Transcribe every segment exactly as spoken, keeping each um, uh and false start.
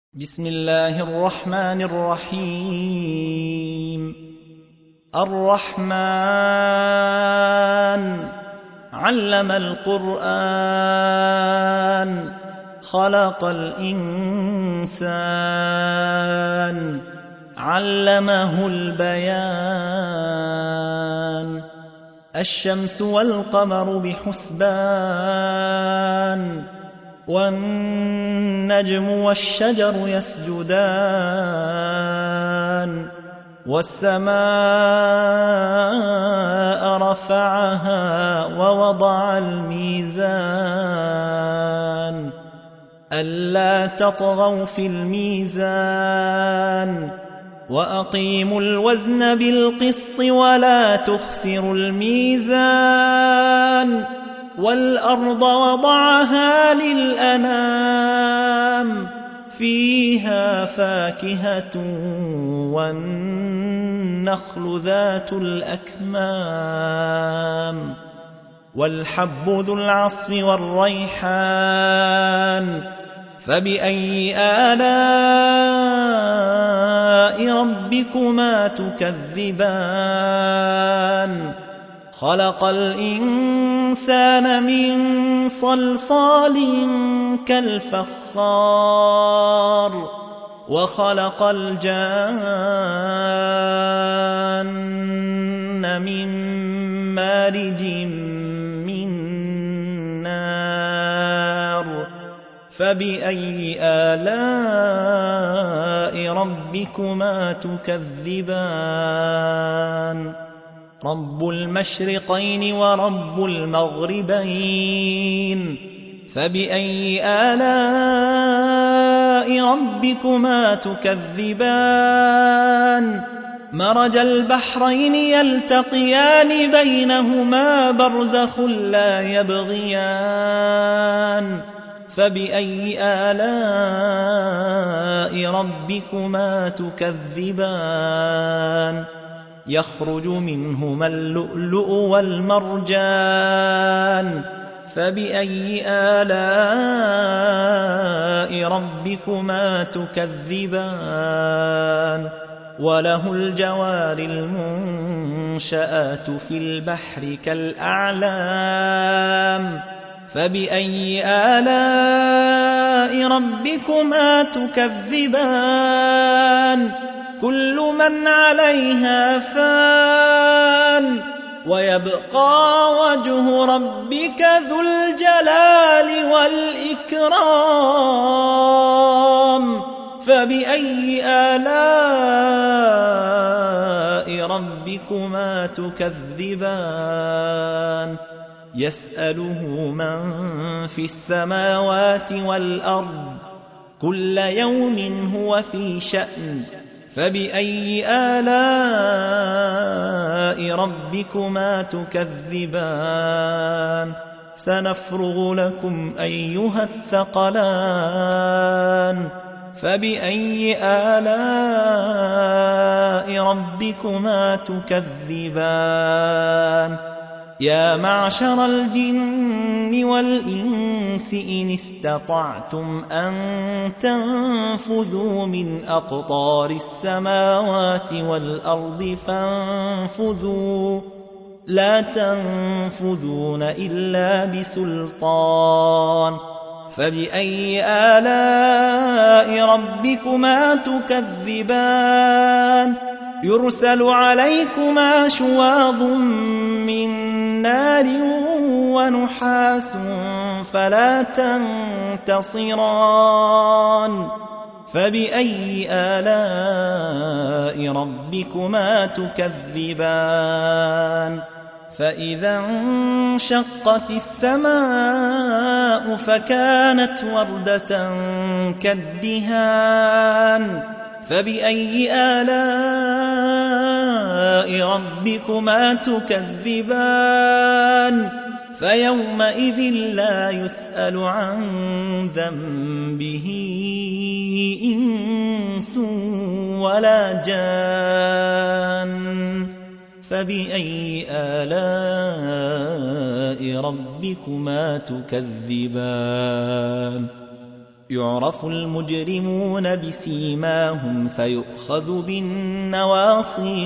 بسم الله الرحمن الرحيم الرحمن علم القرآن خلق الإنسان علمه البيان الشمس والقمر بحسبان والنجم والشجر يسجدان والسماء رفعها ووضع الميزان ألا تطغوا في الميزان وأقيموا الوزن بالقسط ولا تخسروا الميزان والأرض وضعها للأنام فيها فاكهة والنخل ذات الأكمام والحب ذو العصف والريحان فبأي آلاء ربكما تكذبان خلق الإنسان من صلصال كالفخار وخلق الجان من مارج من نار فبأي آلاء ربكما تكذبان رب المشرقين ورب المغربين فبأي آلاء ربكما تكذبان مرج البحرين يلتقيان بينهما برزخ لا يبغيان فبأي آلاء ربكما تكذبان يخرج منهما اللؤلؤ والمرجان فبأي آلاء ربكما تكذبان وله الجوار المنشآت في البحر كالأعلام فبأي آلاء ربكما تكذبان كل من عليها فان ويبقى وجه ربك ذو الجلال والإكرام فبأي آلاء ربكما تكذبان يسأله من في السماوات والأرض كل يوم هو في شأن فبأي آلاء ربكما تكذبان سنفرغ لكم أيها الثقلان فبأي آلاء ربكما تكذبان يا معشر الجن والإنس إن استطعتم أن تنفذوا من أقطار السماوات والأرض فانفذوا لا تنفذون إلا بسلطان فبأي آلاء ربكما تكذبان يرسل عليكما شواظ من نار ونحاس فلا تنتصران فبأي آلاء ربكما تكذبان فإذا انشقت السماء فكانت وردة كالدهان فبأي آلاء ربكما تكذبان فيومئذ لا يسأل عن ذنبه إنس ولا جان فبأي آلاء ربكما تكذبان يعرف المجرمون بسيماهم فيؤخذ بالنواصي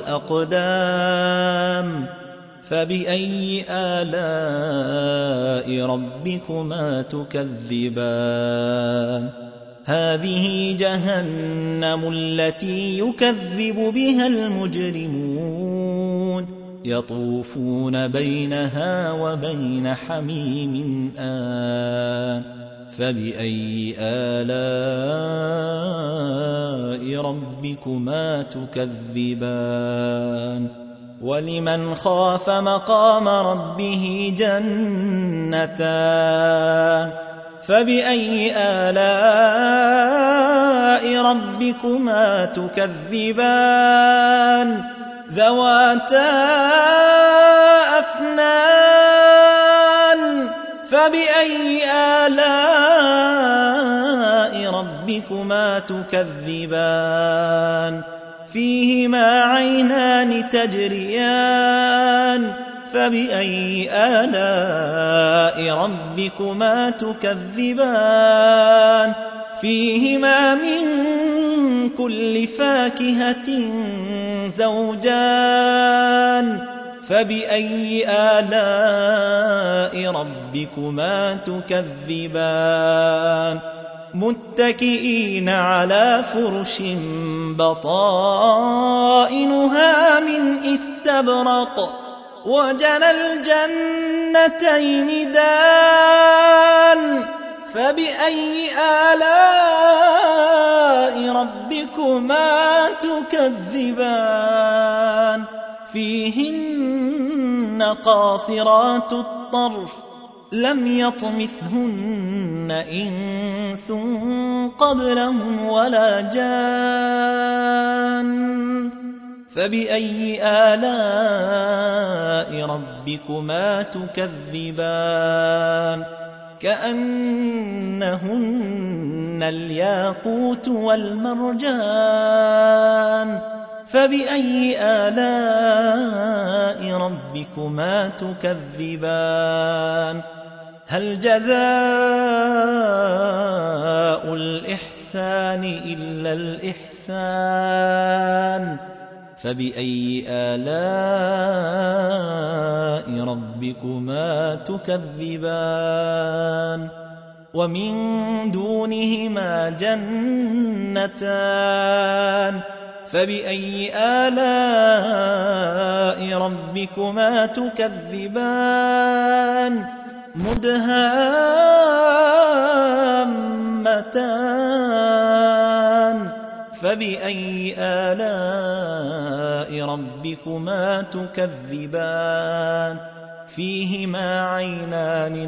والأقدام فبأي آلاء ربكما تكذبان هذه جهنم التي يكذب بها المجرمون يطوفون بينها وبين حميم آن فبأي آلاء ربكما تكذبان ولمن خاف مقام ربه جنتان فبأي آلاء ربكما تكذبان ذواتا أفنان فبأي آلاء ربكما تكذبان فيهما عينان تجريان فبأي آلاء ربكما تكذبان فيهما من كل فاكهة زوجان فبأي آلاء ربكما تكذبان متكئين على فرش بطائنها من استبرق وجنى الجنتين دان فبأي آلاء ربكما تكذبان فيهن قاصرات الطرف لم يطمثهن إنس قبلهم ولا جان فبأي آلاء ربكما تكذبان كأنهن الياقوت والمرجان فبأي آلاء ربكما تكذبان هل جزاء الإحسان إلا الإحسان فبأي آلاء ربكما تكذبان ومن دونهما جنتان فبأي آلاء ربكما تكذبان مدهامتان فبأي آلاء ربكما تكذبان فيهما عينان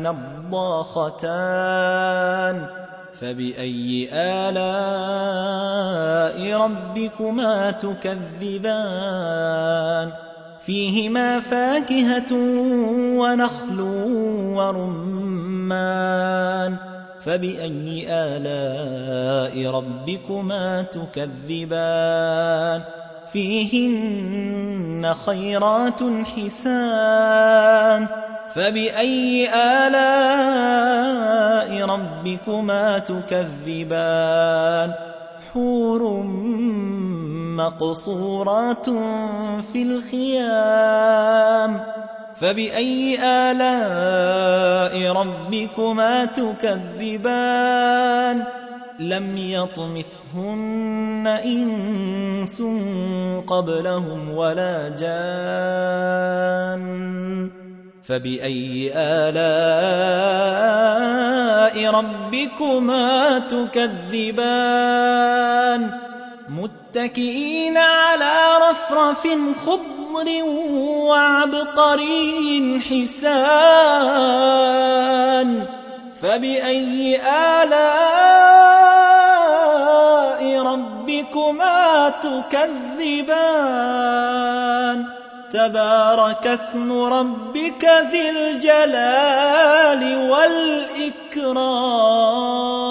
نضاختان فبأي آلاء ربكما تكذبان فيهما فاكهة ونخل ورمان فبأي آلاء ربكما تكذبان فيهن خيرات حسان فبأي آلاء ربكما تكذبان حور مقصورات في الخيام فبأي آلاء ربكما تكذبان لم يطمثهن إنس قبلهم ولا جان فبأي آلاء ربكما تكذبان متكئين على رفرف خضر وعبقري حسان فبأي آلاء ربكما تكذبان تبارك اسم ربك ذي الجلال والإكرام